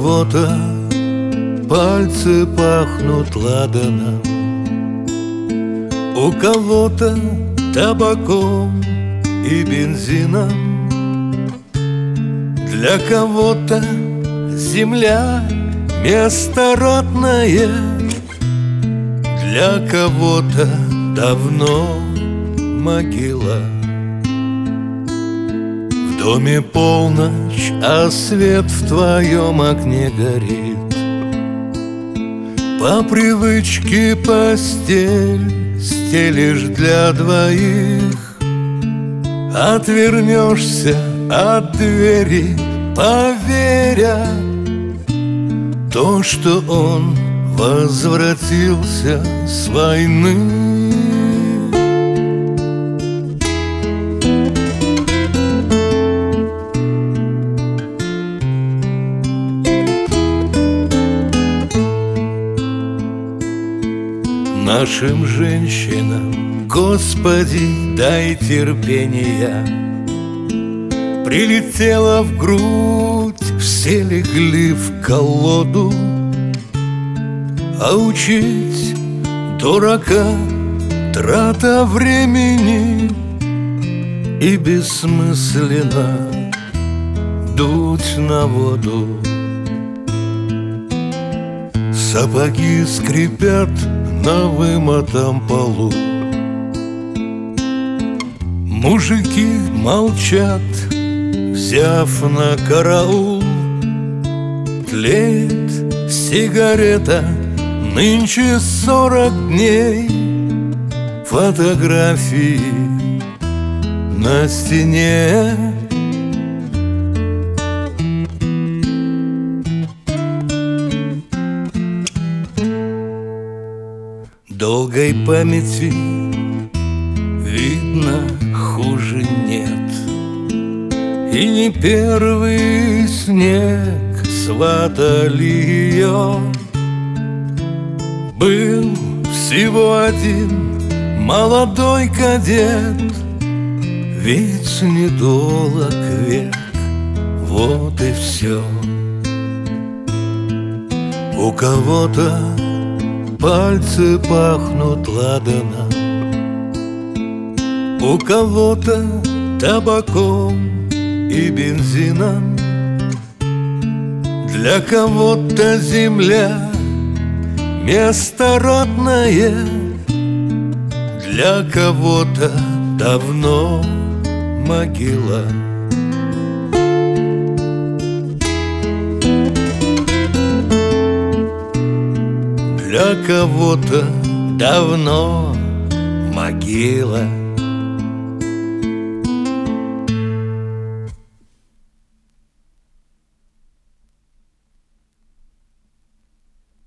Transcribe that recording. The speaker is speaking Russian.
кого-то пальцы пахнут ладаном, у кого-то табаком и бензином, для кого-то земля — место родное, для кого-то давно могила. В доме полночь, а свет в твоем окне горит. По привычке постель стелишь для двоих. Отвернешься от двери, поверя то, что он возвратился с войны. Нашим женщинам, Господи, дай терпения. Прилетела в грудь, все легли в колоду, а учить дурака трата времени, и бессмысленно дуть на воду. Сапоги скрипят на вымытом полу, мужики молчат, взяв на караул. Тлеет сигарета, нынче 40 дней. Фотографии на стене. Долгой памяти, видно, хуже нет. И не первый снег сватали ее. Был всего один молодой кадет, ведь недолг век, вот и все. У кого-то пальцы пахнут ладаном, у кого-то табаком и бензином, для кого-то земля — место родное, для кого-то давно могила. Для кого-то давно могила.